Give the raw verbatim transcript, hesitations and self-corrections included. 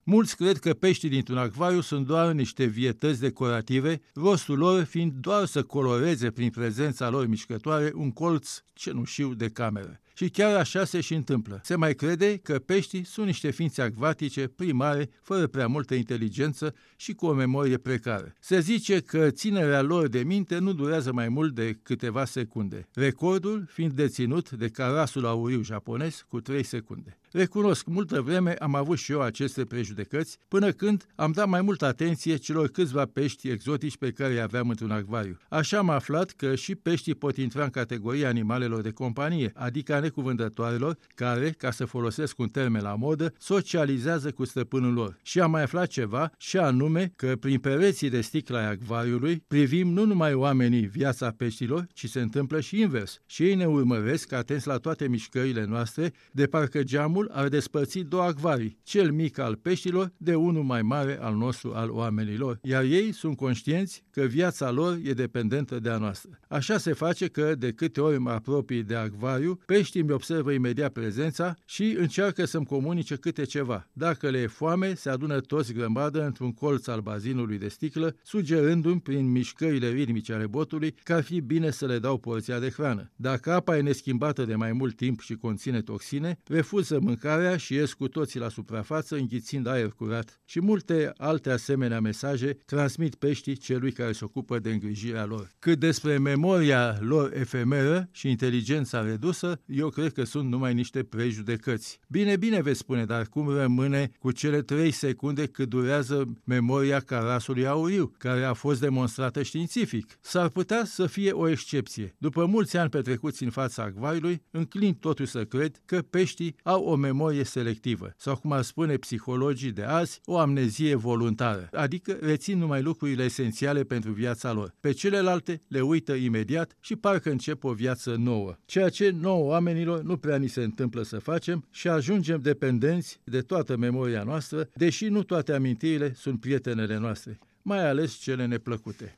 Mulți cred că peștii dintr-un acvariu sunt doar niște vietăți decorative, rostul lor fiind doar să coloreze prin prezența lor mișcătoare un colț cenușiu de cameră. Și chiar așa se și întâmplă. Se mai crede că peștii sunt niște ființe acvatice, primare, fără prea multă inteligență și cu o memorie precară. Se zice că ținerea lor de minte nu durează mai mult de câteva secunde, recordul fiind deținut de carasul auriu japonez cu trei secunde. Recunosc, multă vreme am avut și eu aceste prejudecăți, până când am dat mai multă atenție celor câțiva pești exotici pe care îi aveam într-un acvariu. Așa am aflat că și peștii pot intra în categoria animalelor de companie, adică a necuvântătoarelor, care, ca să folosesc un termen la modă, socializează cu stăpânul lor. Și am mai aflat ceva, și anume că prin pereții de sticlă ai acvariului privim nu numai oamenii viața peștilor, ci se întâmplă și invers. Și ei ne urmăresc, atenți la toate mișcările noastre, de parcă geamul ar despărți două acvarii, cel mic al peștilor de unul mai mare al nostru, al oamenilor, iar ei sunt conștienți că viața lor e dependentă de a noastră. Așa se face că, de câte ori mă apropii de acvariu, peștii mi observă imediat prezența și încearcă să-mi comunice câte ceva. Dacă le e foame, se adună toți grămadă într-un colț al bazinului de sticlă, sugerându-mi prin mișcările ritmice ale botului că ar fi bine să le dau porția de hrană. Dacă apa e neschimbată de mai mult timp și conține toxine, refuză mâncarea și ies cu toții la suprafață înghițind aer curat. Și multe alte asemenea mesaje transmit peștii celui care se ocupă de îngrijirea lor. Cât despre memoria lor efemeră și inteligența redusă, eu cred că sunt numai niște prejudecăți. Bine, bine veți spune, dar cum rămâne cu cele trei secunde cât durează memoria carasului auriu, care a fost demonstrată științific? S-ar putea să fie o excepție. După mulți ani petrecuți în fața acvariului, înclin totuși să cred că peștii au o memorie selectivă, sau cum ar spune psihologii de azi, o amnezie voluntară, adică rețin numai lucrurile esențiale pentru viața lor. Pe celelalte le uită imediat și parcă încep o viață nouă. Ceea ce nouă oamenilor nu prea ni se întâmplă să facem și ajungem dependenți de toată memoria noastră, deși nu toate amintirile sunt prietenele noastre, mai ales cele neplăcute.